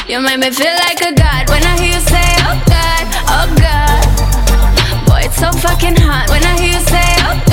You make me feel like a god when I hear you say, oh God, oh God. Boy, it's so fucking hot when I hear you say, oh God.